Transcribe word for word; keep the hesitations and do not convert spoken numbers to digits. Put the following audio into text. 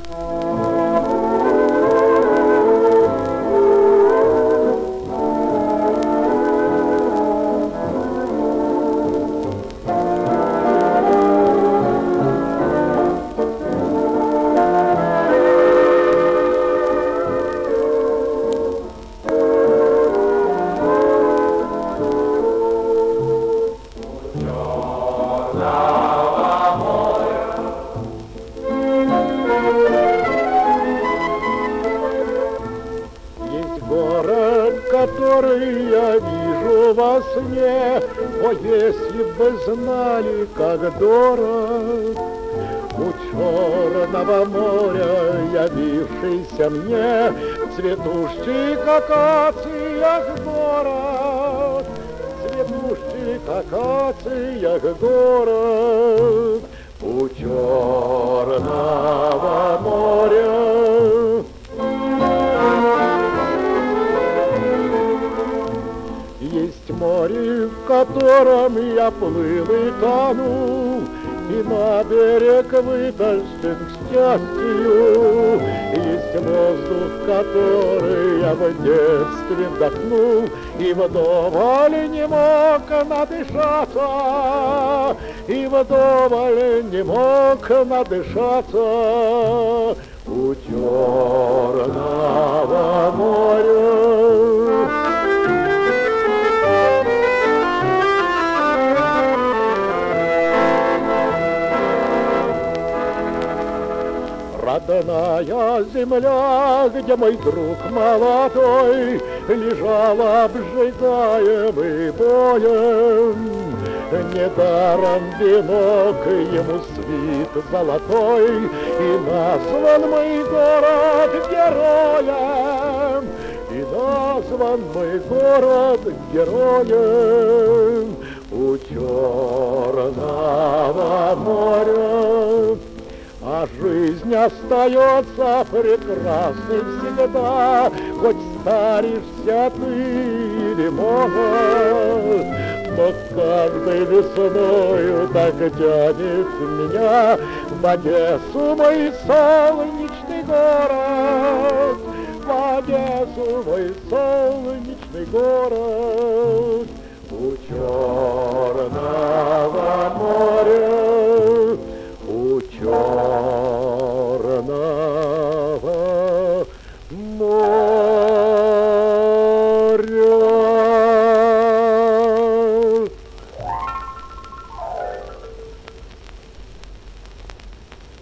Который я вижу во сне, о, если бы знали, как дорог у черного моря явившийся мне цветущий, как акациях город, цветущий, как акациях город у черного моря. Есть море, в котором я плыл и тонул, и на берег вытащен к счастью. Есть воздух, который я в детстве вдохнул, и вдоволь не мог надышаться, и вдоволь не мог надышаться у черного моря. Родная земля, где мой друг молодой лежал обжигаемый боем, недаром венок ему свит золотой, и назван мой город героем, и назван мой город героем у черного моря. А жизнь остается прекрасной всегда, хоть старишься ты или молод. Но каждой весною так тянет меня в Одессу мой солнечный город, в Одессу мой солнечный город у черного моря, у черного.